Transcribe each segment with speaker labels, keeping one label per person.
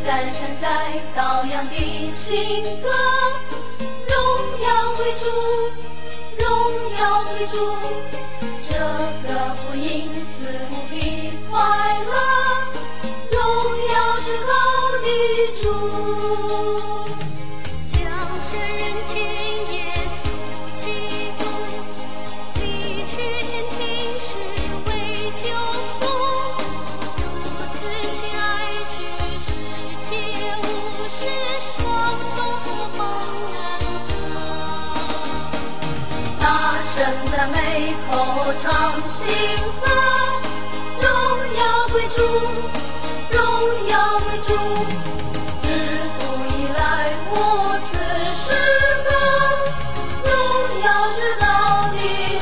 Speaker 1: 赞神在羔羊的新歌，荣耀归主，荣耀归主，这个福音赐无比快乐，荣耀至高的主。
Speaker 2: 降生人间耶稣基督，离去天庭是为救赎，如此亲爱之世界无事上都蒙恩泽。
Speaker 1: 大声赞美口唱新歌，荣耀归主，荣耀归主，自古以来无此诗歌，荣耀至高的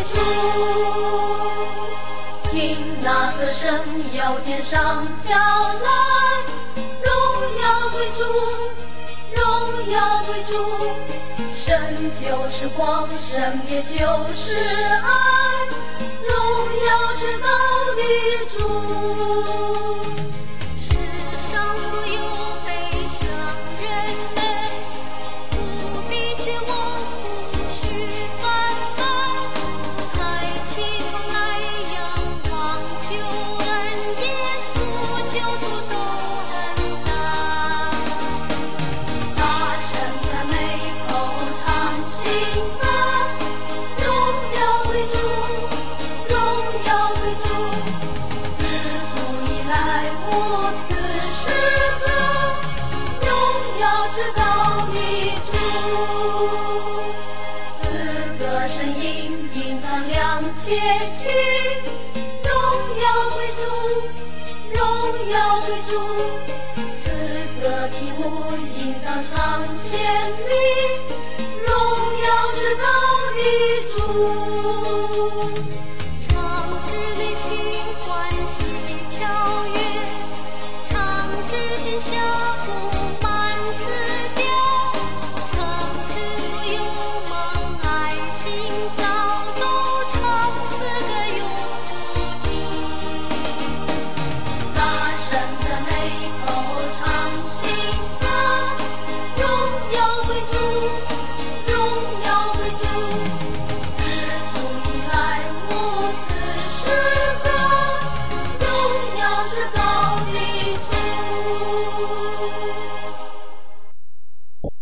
Speaker 1: 主。听那歌声由天上飘来，荣耀归主，荣耀归主，神就是光，神也就是爱，荣耀至高的主。
Speaker 2: 世上所有悲伤人类，不必绝望，不需烦恼，抬起头来仰望救恩，耶稣救主都恩大。
Speaker 1: 大声赞美口唱新歌，荣耀归主，荣耀归主，自古以来无此诗歌，荣耀至高的主。四个声音应当亮切清，荣耀归主，荣耀归主，四个题目应当常显明。